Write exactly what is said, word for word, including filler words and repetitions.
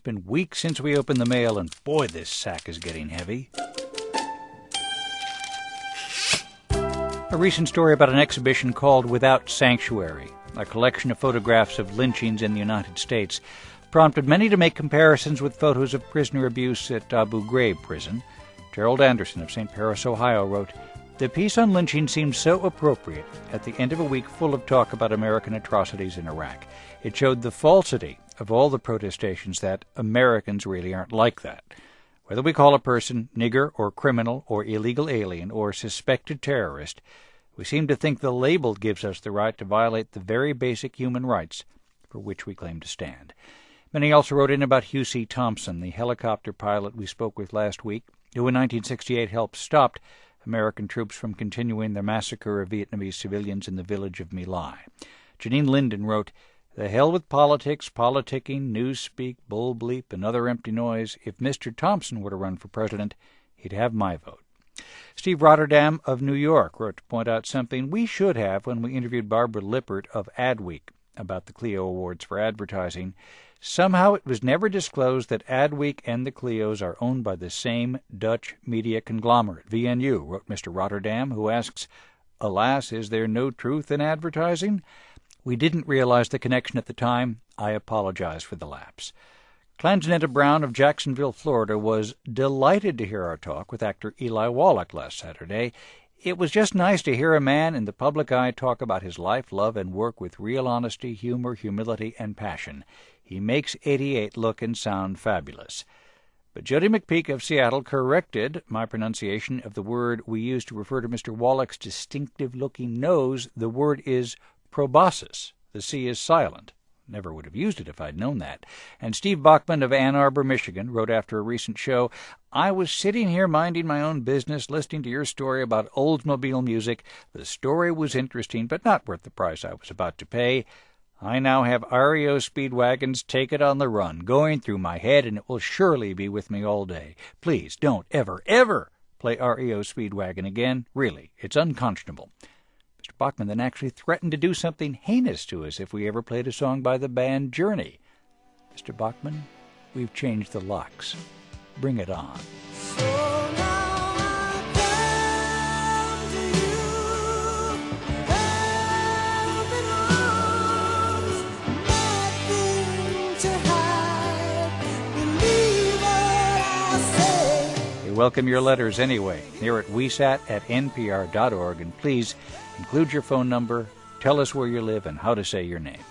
been weeks since we opened the mail, and boy, this sack is getting heavy. A recent story about an exhibition called Without Sanctuary, a collection of photographs of lynchings in the United States, prompted many to make comparisons with photos of prisoner abuse at Abu Ghraib prison. Gerald Anderson of Saint Paris, Ohio, wrote, "The piece on lynching seemed so appropriate at the end of a week full of talk about American atrocities in Iraq. It showed the falsity of all the protestations that Americans really aren't like that. Whether we call a person nigger or criminal or illegal alien or suspected terrorist, we seem to think the label gives us the right to violate the very basic human rights for which we claim to stand." Many also wrote in about Hugh C. Thompson, the helicopter pilot we spoke with last week, who in nineteen sixty-eight helped stop American troops from continuing their massacre of Vietnamese civilians in the village of My Lai. Janine Linden wrote, "The hell with politics, politicking, newspeak, bull bleep, and other empty noise. If Mister Thompson were to run for president, he'd have my vote." Steve Rotterdam of New York wrote to point out something we should have when we interviewed Barbara Lippert of Adweek about the Clio Awards for advertising. Somehow it was never disclosed that Adweek and the Clios are owned by the same Dutch media conglomerate, V N U, wrote Mister Rotterdam, who asks, "Alas, is there no truth in advertising? We didn't realize the connection at the time. I apologize for the lapse." Clanjanetta Brown of Jacksonville, Florida, was delighted to hear our talk with actor Eli Wallach last Saturday. "It was just nice to hear a man in the public eye talk about his life, love, and work with real honesty, humor, humility, and passion. He makes eighty-eight look and sound fabulous." But Jody McPeak of Seattle corrected my pronunciation of the word we used to refer to Mister Wallach's distinctive-looking nose. The word is proboscis. The C is silent. Never would have used it if I'd known that. And Steve Bachman of Ann Arbor, Michigan, wrote after a recent show, "I was sitting here minding my own business, listening to your story about Oldsmobile music. The story was interesting, but not worth the price I was about to pay. I now have R E O Speedwagon's Take It on the Run going through my head, and it will surely be with me all day. Please don't ever, ever play R E O Speedwagon again. Really, it's unconscionable." Mister Bachman then actually threatened to do something heinous to us if we ever played a song by the band Journey. Mister Bachman, we've changed the locks. Bring it on. So now I come to you, open arms, nothing to hide, believe what I say. We welcome your letters anyway, here at we sat at n p r dot org, and please include your phone number, tell us where you live, and how to say your name.